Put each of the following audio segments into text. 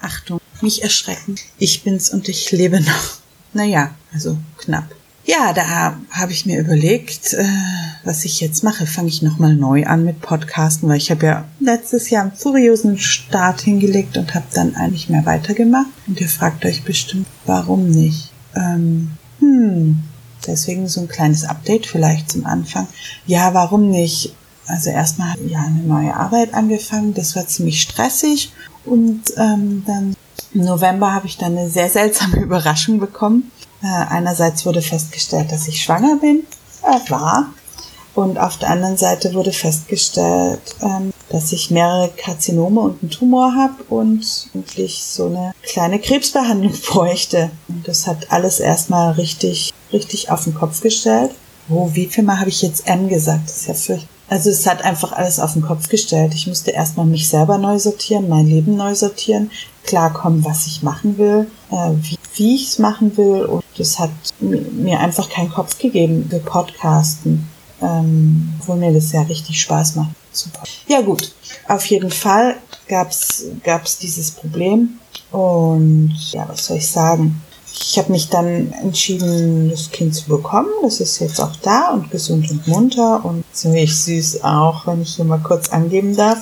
Achtung, nicht erschrecken. Ich bin's und ich lebe noch. Naja, also knapp. Ja, da habe ich mir überlegt, was ich jetzt mache. Fange ich nochmal neu an mit Podcasten, weil ich habe ja letztes Jahr einen furiosen Start hingelegt und habe dann eigentlich mehr weitergemacht. Und ihr fragt euch bestimmt, warum nicht? Deswegen so ein kleines Update vielleicht zum Anfang. Ja, warum nicht? Also erstmal habe ich ja eine neue Arbeit angefangen. Das war ziemlich stressig. Und dann im November habe ich dann eine sehr seltsame Überraschung bekommen. Einerseits wurde festgestellt, dass ich schwanger bin, war. Und auf der anderen Seite wurde festgestellt, dass ich mehrere Karzinome und einen Tumor habe und eigentlich so eine kleine Krebsbehandlung bräuchte. Und das hat alles erstmal richtig auf den Kopf gestellt. Wie viel Mal habe ich jetzt gesagt? Das ist ja fürchterlich. Also es hat einfach alles auf den Kopf gestellt. Ich musste erstmal mich selber neu sortieren, mein Leben neu sortieren, klarkommen, was ich machen will, wie ich es machen will. Und das hat mir einfach keinen Kopf gegeben für Podcasten, obwohl mir das ja richtig Spaß macht. Super. Ja gut, auf jeden Fall gab's dieses Problem. Und ja, was soll ich sagen? Ich habe mich dann entschieden, das Kind zu bekommen. Das ist jetzt auch da und gesund und munter und ziemlich süß auch, wenn ich hier mal kurz angeben darf.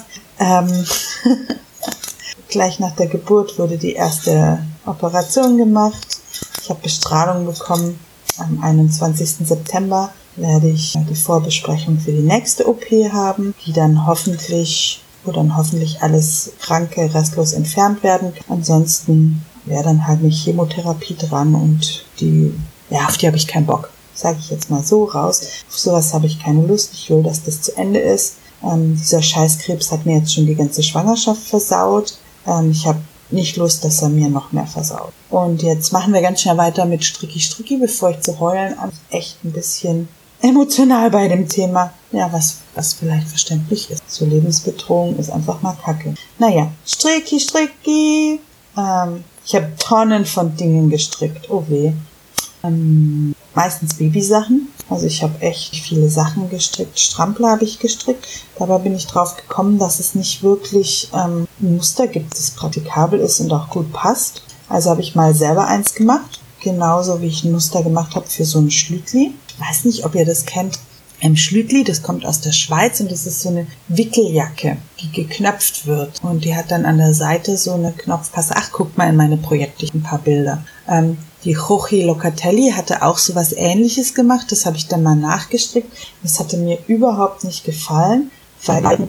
Gleich nach der Geburt wurde die erste Operation gemacht. Ich habe Bestrahlung bekommen. Am 21. September werde ich die Vorbesprechung für die nächste OP haben, wo dann hoffentlich alles Kranke restlos entfernt werden kann. Ansonsten wäre dann halt eine Chemotherapie dran und auf die habe ich keinen Bock. Sage ich jetzt mal so raus. Auf sowas habe ich keine Lust. Ich will, dass das zu Ende ist. Dieser Scheißkrebs hat mir jetzt schon die ganze Schwangerschaft versaut. Ich habe nicht Lust, dass er mir noch mehr versaut. Und jetzt machen wir ganz schnell weiter mit Stricki, bevor ich zu heulen an. Echt ein bisschen emotional bei dem Thema. Ja, was vielleicht verständlich ist. So Lebensbedrohung ist einfach mal Kacke. Naja, Stricki. Ich habe Tonnen von Dingen gestrickt. Oh weh. Meistens Babysachen. Also ich habe echt viele Sachen gestrickt. Strampler habe ich gestrickt. Dabei bin ich drauf gekommen, dass es nicht wirklich ein Muster gibt, das praktikabel ist und auch gut passt. Also habe ich mal selber eins gemacht. Genauso wie ich ein Muster gemacht habe für so ein Schlütli. Ich weiß nicht, ob ihr das kennt. Schlütli, das kommt aus der Schweiz und das ist so eine Wickeljacke, die geknöpft wird. Und die hat dann an der Seite so eine Knopfpasse. Ach, guckt mal in meine Projekte, ein paar Bilder. Die Jochi Locatelli hatte auch so was Ähnliches gemacht. Das habe ich dann mal nachgestrickt. Das hatte mir überhaupt nicht gefallen, weil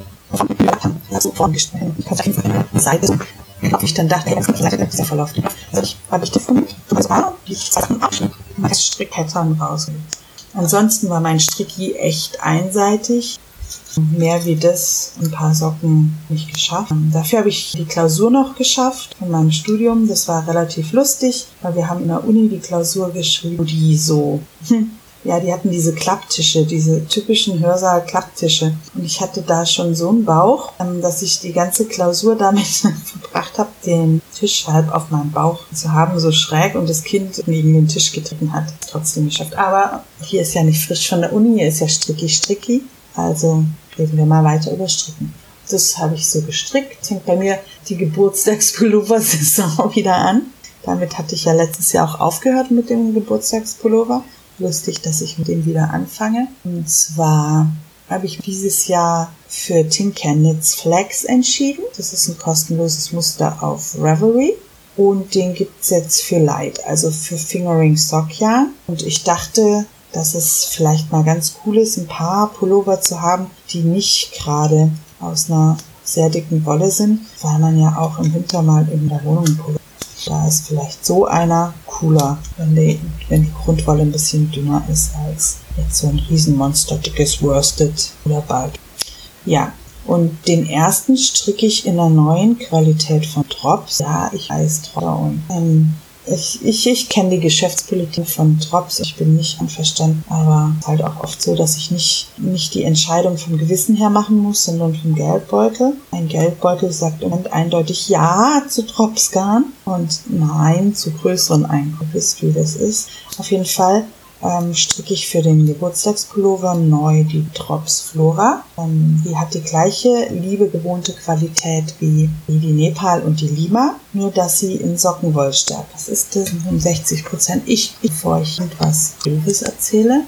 ich dann dachte, das ist verlaufen. Habe ich gefunden, die Strickpattern raus. Ansonsten war mein Stricki echt einseitig. Mehr wie das, ein paar Socken nicht geschafft. Dafür habe ich die Klausur noch geschafft von meinem Studium. Das war relativ lustig, weil wir haben in der Uni die Klausur geschrieben, die so, die hatten diese Klapptische, diese typischen Hörsaal-Klapptische. Und ich hatte da schon so einen Bauch, dass ich die ganze Klausur damit verbracht habe, den Tisch halb auf meinem Bauch zu haben, so schräg, und das Kind neben den Tisch getreten hat. Trotzdem geschafft. Aber hier ist ja nicht frisch von der Uni, hier ist ja Stricki. Also reden wir mal weiter über Stricken. Das habe ich so gestrickt. Fängt bei mir die Geburtstagspullover-Saison wieder an. Damit hatte ich ja letztes Jahr auch aufgehört mit dem Geburtstagspullover. Lustig, dass ich mit dem wieder anfange. Und zwar habe ich dieses Jahr für Tinker Knits Flags entschieden. Das ist ein kostenloses Muster auf Ravelry. Und den gibt's jetzt für Light, also für Fingering Sock Yarn. Und ich dachte, dass es vielleicht mal ganz cool ist, ein paar Pullover zu haben, die nicht gerade aus einer sehr dicken Wolle sind, weil man ja auch im Winter mal in der Wohnung Pullover. Da ist vielleicht so einer cooler, wenn die Grundwolle ein bisschen dünner ist als jetzt so ein Riesenmonster dickes Worsted oder Bulk. Ja, und den ersten stricke ich in einer neuen Qualität von Drops. Ja, ich weiß Drops und ich kenne die Geschäftspolitik von Drops. Ich bin nicht einverstanden, aber es ist halt auch oft so, dass ich nicht die Entscheidung vom Gewissen her machen muss, sondern vom Geldbeutel. Ein Geldbeutel sagt im Moment eindeutig Ja zu Dropsgarn und Nein zu größeren Einkäufen, wie das ist. Auf jeden Fall stricke ich für den Geburtstagspullover neu die Drops Flora. Die hat die gleiche liebe gewohnte Qualität wie die Nepal und die Lima, nur dass sie in Sockenwollstärke. Das ist das 65%. Bevor ich etwas Blödes erzähle.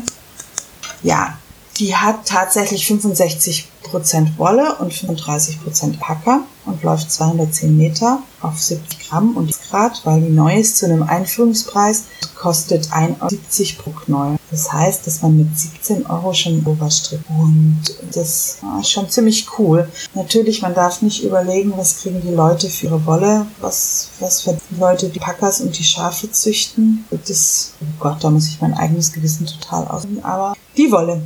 Ja, die hat tatsächlich 65% Wolle und 35% Packer und läuft 210 Meter auf 70 Gramm und Grad, weil die neu ist zu einem Einführungspreis, kostet 1,70 € pro Knäuel. Das heißt, dass man mit 17 € schon überstrickt. Und das ist schon ziemlich cool. Natürlich, man darf nicht überlegen, was kriegen die Leute für ihre Wolle, was für die Leute die Packers und die Schafe züchten. Das, oh Gott, da muss ich mein eigenes Gewissen total ausüben. Aber die Wolle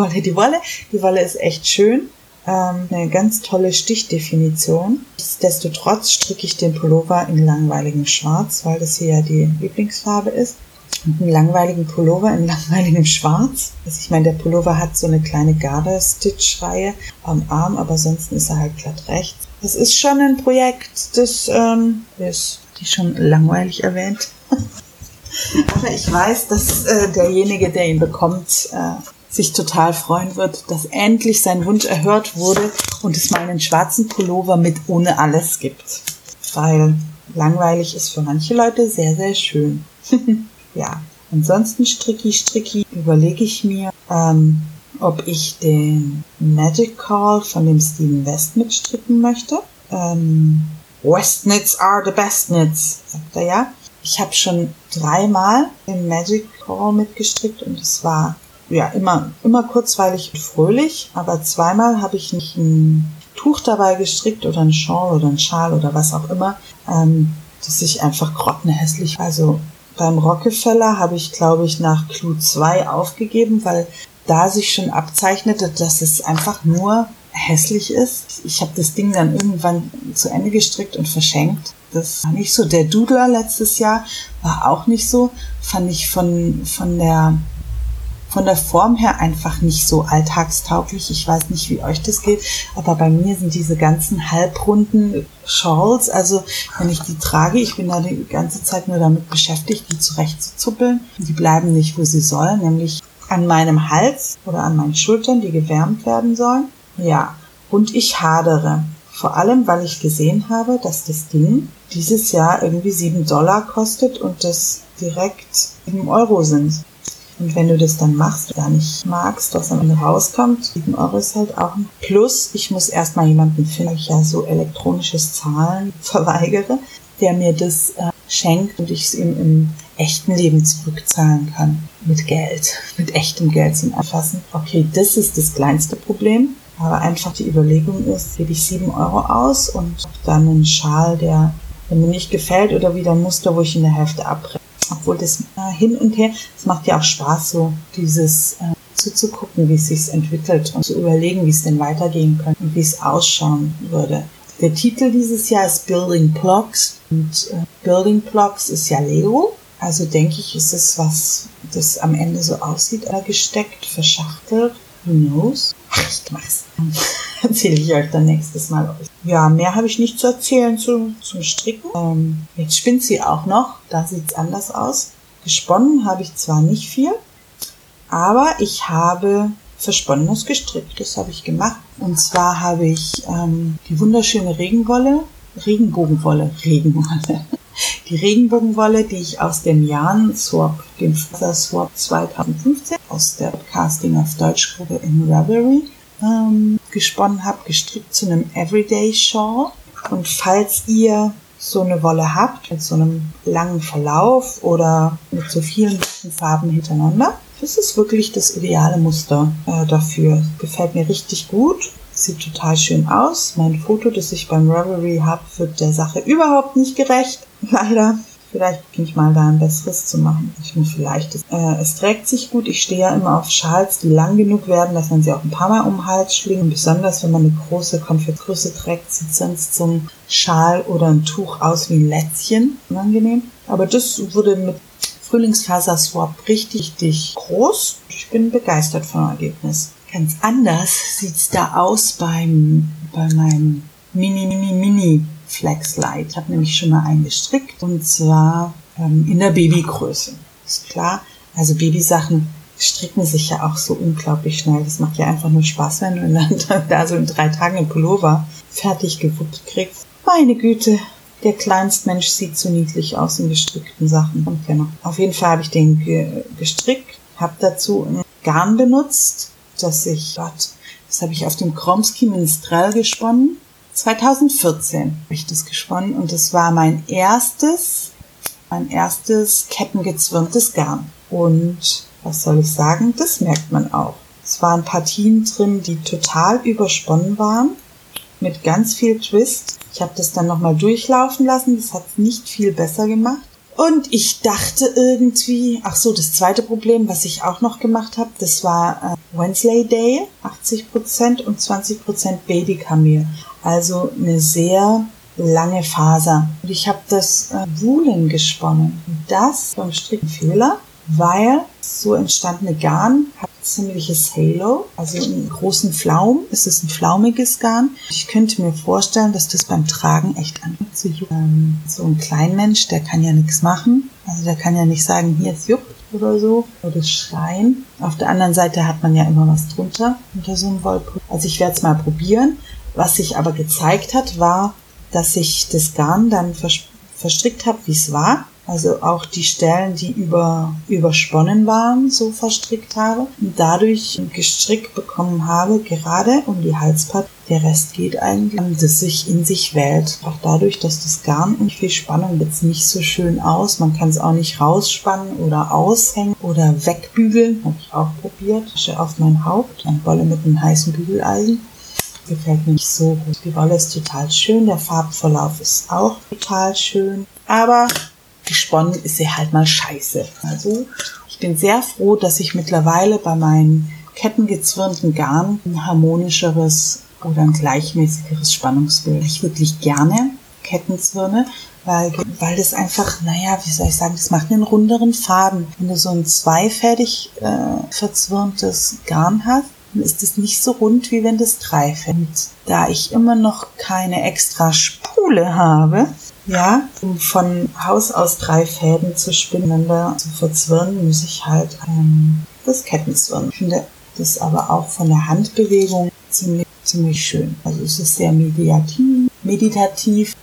ist echt schön. Eine ganz tolle Stichdefinition. Nichtsdestotrotz stricke ich den Pullover in langweiligem Schwarz, weil das hier ja die Lieblingsfarbe ist. Und einen langweiligen Pullover in langweiligem Schwarz. Also ich meine, der Pullover hat so eine kleine Garter-Stitch-Reihe am Arm, aber sonst ist er halt glatt rechts. Das ist schon ein Projekt, das ist die schon langweilig erwähnt. Aber ich weiß, dass derjenige, der ihn bekommt, sich total freuen wird, dass endlich sein Wunsch erhört wurde und es mal einen schwarzen Pullover mit ohne alles gibt. Weil langweilig ist für manche Leute sehr, sehr schön. Ja, ansonsten stricki, überlege ich mir, ob ich den Magic Call von dem Steven West mitstricken möchte. West Knits are the best knits, sagt er ja. Ich habe schon 3-mal den Magic Call mitgestrickt und es war ja immer kurzweilig und fröhlich, aber 2-mal habe ich nicht ein Tuch dabei gestrickt oder ein Shawl oder ein Schal oder was auch immer, dass ich einfach grottenhässlich war. Also beim Rockefeller habe ich, glaube ich, nach Clou 2 aufgegeben, weil da sich schon abzeichnete, dass es einfach nur hässlich ist. Ich habe das Ding dann irgendwann zu Ende gestrickt und verschenkt. Das war nicht so. Der Doodler letztes Jahr war auch nicht so. Fand ich von der Form her einfach nicht so alltagstauglich. Ich weiß nicht, wie euch das geht, aber bei mir sind diese ganzen halbrunden Shawls, also wenn ich die trage, ich bin da die ganze Zeit nur damit beschäftigt, die zurechtzuzuppeln. Die bleiben nicht, wo sie sollen, nämlich an meinem Hals oder an meinen Schultern, die gewärmt werden sollen. Ja, und ich hadere. Vor allem, weil ich gesehen habe, dass das Ding dieses Jahr irgendwie $7 kostet und das direkt 7 € sind. Und wenn du das dann machst, gar nicht magst, was am Ende rauskommt, 7 € ist halt auch ein Plus. Ich muss erstmal jemanden finden, weil ich ja so elektronisches Zahlen verweigere, der mir das schenkt und ich es ihm im echten Leben zurückzahlen kann. Mit Geld, mit echtem Geld zum Erfassen. Okay, das ist das kleinste Problem. Aber einfach die Überlegung ist, gebe ich 7 € aus und dann einen Schal, der mir nicht gefällt oder wieder ein Muster, wo ich in der Hälfte abbreche. Obwohl das hin und her, es macht ja auch Spaß, so dieses zuzugucken, wie es sich entwickelt und zu überlegen, wie es denn weitergehen könnte und wie es ausschauen würde. Der Titel dieses Jahr ist Building Blocks und Building Blocks ist ja Lego. Also denke ich, ist es was, das am Ende so aussieht, gesteckt, verschachtelt. Who knows? Ach, ich mach's. Erzähle ich euch dann nächstes Mal. Ja, mehr habe ich nicht zu erzählen zum Stricken. Jetzt spinnt sie auch noch. Da sieht's anders aus. Gesponnen habe ich zwar nicht viel, aber ich habe Versponnenes gestrickt. Das habe ich gemacht. Und zwar habe ich die wunderschöne Regenbogenwolle. Die Regenbogenwolle, die ich aus dem Yarn Swap, dem Feather Swap 2015, aus der Podcasting auf Deutsch Gruppe in Ravelry, gesponnen habe, gestrickt zu einem Everyday Shawl. Und falls ihr so eine Wolle habt, mit so einem langen Verlauf oder mit so vielen Farben hintereinander, das ist wirklich das ideale Muster dafür. Gefällt mir richtig gut. Sieht total schön aus. Mein Foto, das ich beim Ravelry habe, wird der Sache überhaupt nicht gerecht. Leider. Vielleicht beginne ich mal da ein besseres zu machen. Es trägt sich gut. Ich stehe ja immer auf Schals, die lang genug werden, dass man sie auch ein paar Mal um den Hals schlingt. Und besonders, wenn man eine große Konfettgröße trägt, sieht sonst so ein Schal oder ein Tuch aus wie ein Lätzchen. Unangenehm. Aber das wurde mit Frühlingsfaser Swap richtig groß. Ich bin begeistert vom Ergebnis. Ganz anders sieht's da aus bei meinem Mini Flex Light. Ich habe nämlich schon mal einen gestrickt und zwar in der Babygröße. Ist klar, Also Babysachen stricken sich ja auch so unglaublich schnell. Das macht ja einfach nur Spaß, wenn du dann da so in 3 Tagen einen Pullover fertig gewuppt kriegst. Meine Güte, der Kleinstmensch sieht so niedlich aus in gestrickten Sachen. Und genau. Auf jeden Fall habe ich den gestrickt, habe dazu ein Garn benutzt, das habe ich auf dem Kromsky Minstrel gesponnen. 2014 habe ich das gesponnen und das war mein erstes kettengezwirntes Garn. Und was soll ich sagen? Das merkt man auch. Es waren Partien drin, die total übersponnen waren, mit ganz viel Twist. Ich habe das dann nochmal durchlaufen lassen, das hat nicht viel besser gemacht. Und ich dachte irgendwie, das zweite Problem, was ich auch noch gemacht habe, das war Wednesday Day, 80% und 20% Babykamel. Also eine sehr lange Faser. Und ich habe das Woolen gesponnen. Und das vom Strickfehler, weil so entstandene Garn hat ziemliches Halo, also einen großen Flaum. Es ist ein flaumiges Garn. Ich könnte mir vorstellen, dass das beim Tragen echt anfängt zu jucken. So ein Kleinmensch, der kann ja nichts machen. Also der kann ja nicht sagen, hier es juckt oder so, oder schreien. Auf der anderen Seite hat man ja immer was drunter, unter so einem Wollpulver. Also ich werde es mal probieren. Was sich aber gezeigt hat, war, dass ich das Garn dann verstrickt habe, wie es war. Also auch die Stellen, die übersponnen waren, so verstrickt habe. Und dadurch gestrickt bekommen habe, gerade um die Halspartie. Der Rest geht eigentlich, das sich in sich wählt. Auch dadurch, dass das Garn nicht viel Spannung wird, es nicht so schön aus. Man kann es auch nicht rausspannen oder aushängen oder wegbügeln. Habe ich auch probiert. Auf mein Haupt. Eine Wolle mit einem heißen Bügeleisen. Gefällt mir nicht so gut. Die Wolle ist total schön. Der Farbverlauf ist auch total schön. Aber gesponnen ist sie halt mal scheiße. Also ich bin sehr froh, dass ich mittlerweile bei meinen kettengezwirnten Garn ein harmonischeres oder ein gleichmäßigeres Spannungsbild. Ich wirklich gerne Kettenzwirne, weil das einfach, wie soll ich sagen, das macht einen runderen Faden. Wenn du so ein zweifädig verzwirntes Garn hast, dann ist es nicht so rund, wie wenn das dreifädig ist. Da ich immer noch keine extra Spule habe, um von Haus aus 3 Fäden zu spinnen, zu verzwirnen, muss ich halt das Kettenzwirnen. Ich finde das aber auch von der Handbewegung ziemlich schön. Also es ist sehr meditativ.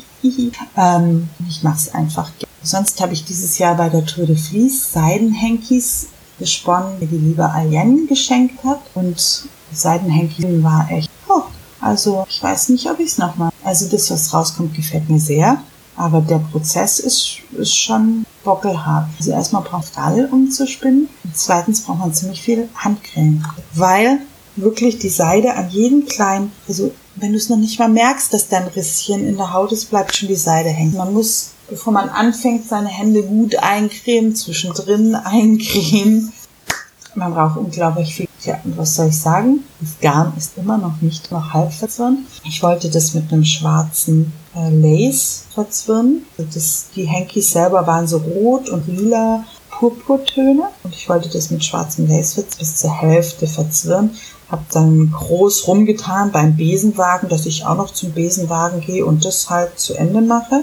Ich mache es einfach gerne. Sonst habe ich dieses Jahr bei der Tour de Vlies Seidenhankies gesponnen, die die liebe Alien geschenkt hat. Und Seidenhankies war echt, also ich weiß nicht, ob ich es nochmal. Also das, was rauskommt, gefällt mir sehr. Aber der Prozess ist schon bockelhart. Also erstmal braucht man Gall, um zu spinnen. Und zweitens braucht man ziemlich viel Handcreme. Weil wirklich die Seide an jedem kleinen, also wenn du es noch nicht mal merkst, dass da ein Risschen in der Haut ist, bleibt schon die Seide hängen. Man muss, bevor man anfängt, seine Hände gut eincremen, zwischendrin eincremen. Man braucht unglaublich viel. Ja, und was soll ich sagen? Das Garn ist immer noch halb verzwirnt. Ich wollte das mit einem schwarzen Lace verzwirnen. Die Hankies selber waren so rot und lila Purpurtöne. Und ich wollte das mit schwarzem Lace bis zur Hälfte verzwirnen. Hab dann groß rumgetan beim Besenwagen, dass ich auch noch zum Besenwagen gehe und das halt zu Ende mache.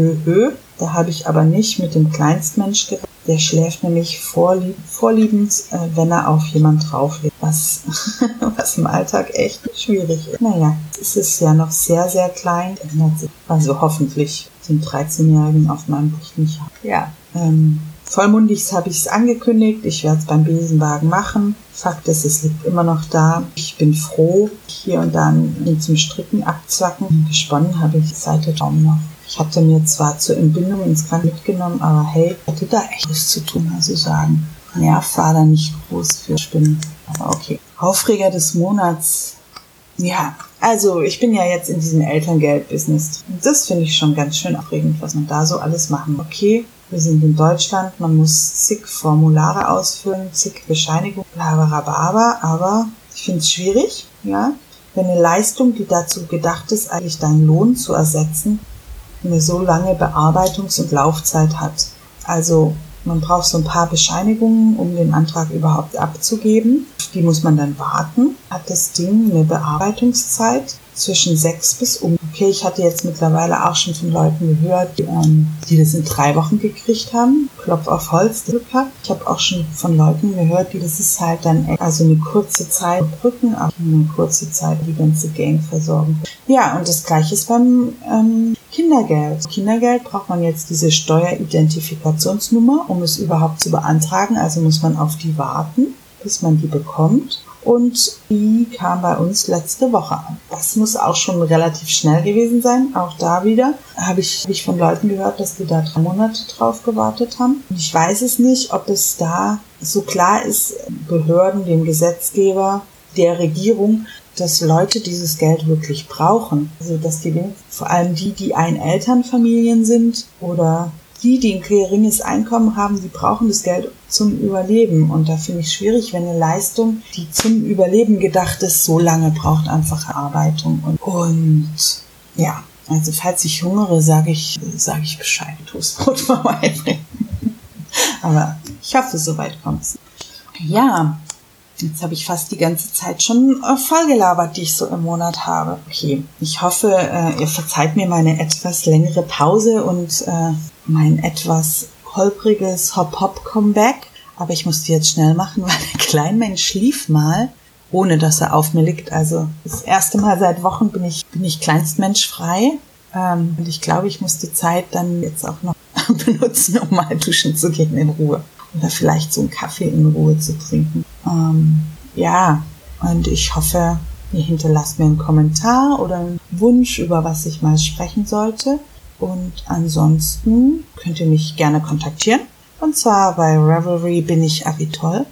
Da habe ich aber nicht mit dem Kleinstmensch gerechnet. Der schläft nämlich vorliebend, wenn er auf jemand drauflegt, was im Alltag echt schwierig ist. Es ist ja noch sehr, sehr klein. Also hoffentlich sind 13-Jährigen auf meinem Buch nicht. Vollmundig habe ich es angekündigt. Ich werde es beim Besenwagen machen. Fakt ist, es liegt immer noch da. Ich bin froh. Hier und da zum Stricken abzwacken. Gesponnen habe ich seit der Daumen noch. Ich hatte mir zwar zur Entbindung ins Kran mitgenommen, aber hey, ich hatte da echt was zu tun, also sagen. Nerv war da nicht groß für Spinnen. Aber okay. Aufreger des Monats. Ja, also ich bin ja jetzt in diesem Elterngeld-Business. Und das finde ich schon ganz schön aufregend, was man da so alles machen. Okay, wir sind in Deutschland, man muss zig Formulare ausfüllen, zig Bescheinigungen, blablabla, aber ich finde es schwierig, wenn eine Leistung, die dazu gedacht ist, eigentlich deinen Lohn zu ersetzen, eine so lange Bearbeitungs- und Laufzeit hat. Also man braucht so ein paar Bescheinigungen, um den Antrag überhaupt abzugeben. Die muss man dann warten. Hat das Ding eine Bearbeitungszeit zwischen 6 bis um. Okay, ich hatte jetzt mittlerweile auch schon von Leuten gehört, die das in 3 Wochen gekriegt haben. Klopf auf Holz, Glück gehabt. Ich habe auch schon von Leuten gehört, die das ist halt dann also eine kurze Zeit brücken, aber eine kurze Zeit die ganze Gang versorgen. Ja, und das Gleiche ist beim Kindergeld. Kindergeld braucht man jetzt diese Steueridentifikationsnummer, um es überhaupt zu beantragen. Also muss man auf die warten, bis man die bekommt. Und die kam bei uns letzte Woche an. Das muss auch schon relativ schnell gewesen sein. Auch da wieder habe ich von Leuten gehört, dass die da 3 Monate drauf gewartet haben. Und ich weiß es nicht, ob es da so klar ist, Behörden, dem Gesetzgeber, der Regierung, dass Leute dieses Geld wirklich brauchen. Also dass die, vor allem die Einelternfamilien sind oder die ein geringes Einkommen haben, die brauchen das Geld zum Überleben. Und da finde ich schwierig, wenn eine Leistung, die zum Überleben gedacht ist, so lange braucht, einfach Erarbeitung. Und ja, also falls ich hungere, sage ich Bescheid. Toastbrot vorbeibringen. Aber ich hoffe, soweit kommt's. Ja, jetzt habe ich fast die ganze Zeit schon vollgelabert, die ich so im Monat habe. Okay, ich hoffe, ihr verzeiht mir meine etwas längere Pause und mein etwas holpriges Hop-Hop-Comeback. Aber ich musste jetzt schnell machen, weil der Kleinmensch schlief mal, ohne dass er auf mir liegt. Also das erste Mal seit Wochen bin ich kleinstmenschfrei. Und ich glaube, ich muss die Zeit dann jetzt auch noch benutzen, um mal duschen zu gehen in Ruhe. Oder vielleicht so einen Kaffee in Ruhe zu trinken. Ja, und ich hoffe, ihr hinterlasst mir einen Kommentar oder einen Wunsch, über was ich mal sprechen sollte. Und ansonsten könnt ihr mich gerne kontaktieren. Und zwar bei Revelry bin ich Avitol.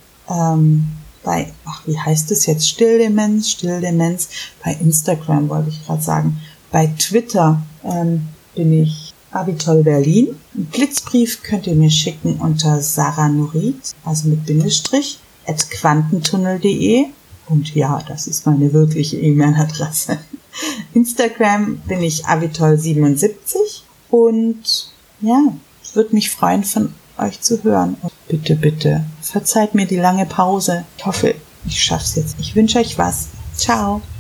Wie heißt es jetzt? Stilldemenz. Bei Instagram wollte ich gerade sagen. Bei Twitter bin ich Avitol Berlin. Einen Blitzbrief könnt ihr mir schicken unter saranurit, also mit Bindestrich, @quantentunnel.de. Und ja, das ist meine wirkliche E-Mail-Adresse. Instagram bin ich Avitol77. Und ja, es würde mich freuen, von euch zu hören. Und bitte, verzeiht mir die lange Pause. Ich hoffe, ich schaff's jetzt. Ich wünsche euch was. Ciao.